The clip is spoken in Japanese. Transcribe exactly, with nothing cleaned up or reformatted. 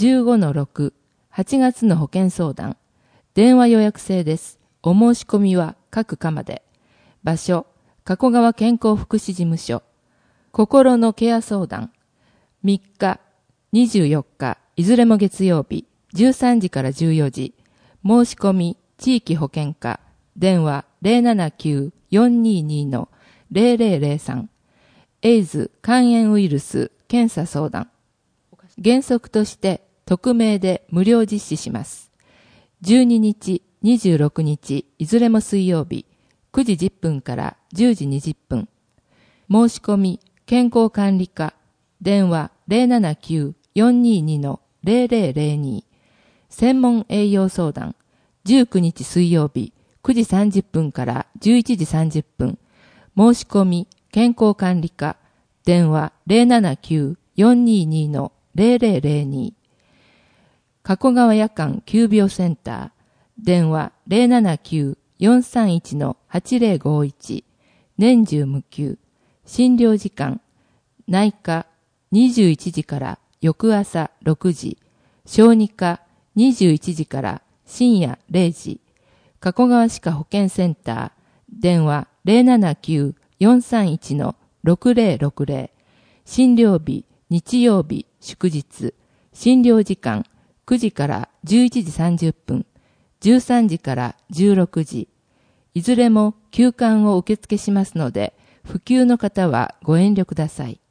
じゅうごのろく、はちがつの保険相談。電話予約制です。お申し込みは各課で。場所、加古川健康福祉事務所。心のケア相談。みっか、にじゅうよっか、いずれも月曜日、じゅうさんじからじゅうよじ。申し込み、地域保険課。電話 ゼロななきゅう よんにーにー のゼロゼロゼロさん。エイズ肝炎ウイルス検査相談。原則として匿名で無料実施します。じゅうににち、にじゅうろくにち、いずれも水曜日、くじじゅっぷんからじゅうじにじゅっぷん。申し込み、健康管理課。電話 ゼロななきゅう よんにーにー のゼロゼロゼロに。専門栄養相談。じゅうくにち水曜日、くじさんじゅっぷんからじゅういちじさんじゅっぷん。申し込み、健康管理課。電話 ゼロななきゅう よんにーにー のゼロゼロゼロに。加古川夜間急病センター。電話 ゼロななきゅう よんさんいち のはちゼロごいち。年中無休。診療時間。内科にじゅういちじから翌朝ろくじ。小児科にじゅういちじから深夜れいじ。加古川歯科保健センター。電話 ゼロななきゅう よんさんいち のろくゼロろくゼロ。診療日、日曜日、祝日。診療時間くじからじゅういちじさんじゅっぷん。じゅうさんじからじゅうろくじ。いずれも休館を受付しますので、不給の方はご遠慮ください。